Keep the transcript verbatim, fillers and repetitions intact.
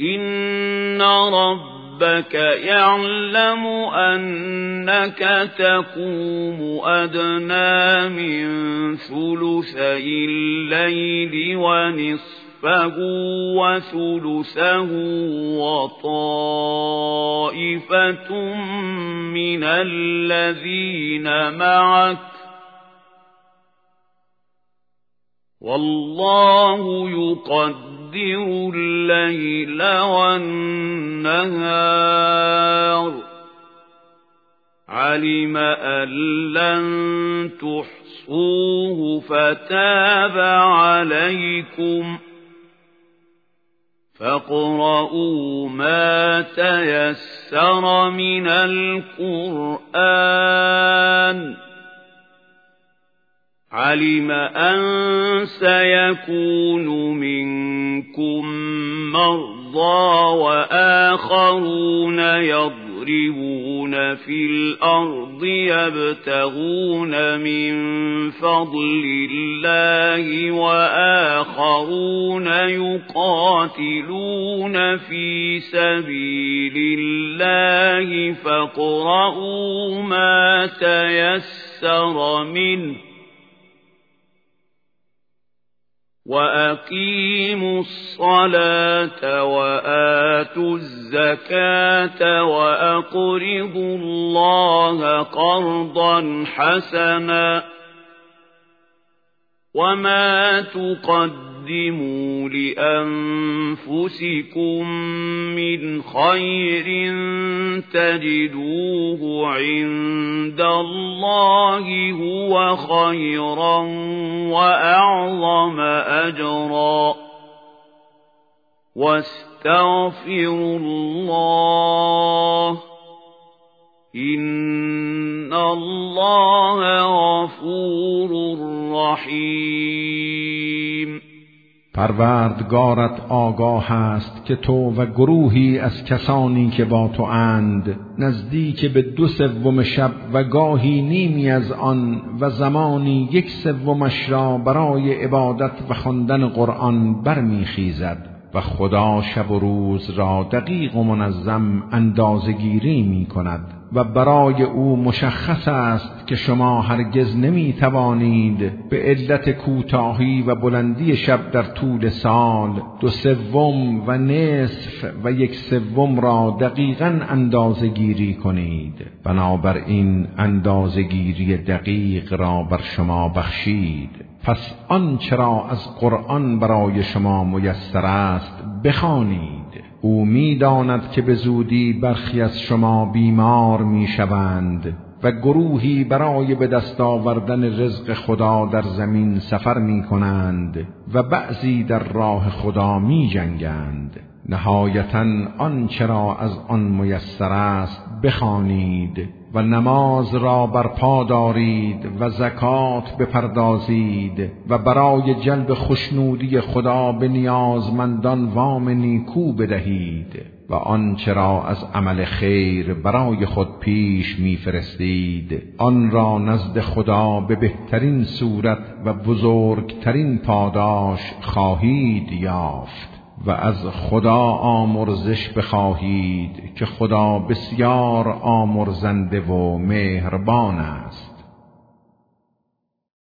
إن ربك يعلم أنك تقوم أدنى من ثلثي الليل ونصفه وثلثه وطائفة من الذين معك والله يقدر الليل والنهار علم أن لن تحصوه فتاب عليكم فاقرؤوا ما تيسر من القرآن علم أن سيكون منكم مرضى وآخرون يضربون في الأرض يبتغون من فضل الله وآخرون يقاتلون في سبيل الله فاقرؤوا ما تيسر منه وأقيموا الصلاة وآتوا الزكاة وأقرضوا الله قرضا حسنا وما تقدموا لأنفسكم من خير تجدوه عند الله هو خيرا وأعظم أجرا واستغفروا الله إن الله غفور رحیم. پروردگارت آگاه است که تو و گروهی از کسانی که با تو اند نزدیک به دو سوم شب و گاهی نیمی از آن و زمانی یک سومش را برای عبادت و خواندن قرآن برمیخیزد و خدا شب و روز را دقیق و منظم اندازه‌گیری می کند و برای او مشخص است که شما هرگز نمی توانید به علت کوتاهی و بلندی شب در طول سال دو سوم و نصف و یک سوم را دقیقاً اندازه‌گیری کنید. بنابراین اندازه‌گیری دقیق را بر شما بخشید. پس آنچه را از قرآن برای شما میسر است بخوانید. او می‌داند که به زودی برخی از شما بیمار می‌شوند و گروهی برای به دست آوردن رزق خدا در زمین سفر می‌کنند و بعضی در راه خدا می‌جنگند. نهایتاً آنچه را از آن میسر است بخوانید و نماز را برپا دارید و زکات بپردازید و برای جلب خوشنودی خدا به نیازمندان وام نیکو بدهید و آنچه را از عمل خیر برای خود پیش می‌فرستید آن را نزد خدا به بهترین صورت و بزرگترین پاداش خواهید یافت و از خدا آمرزش بخواهید که خدا بسیار آمرزنده و مهربان است.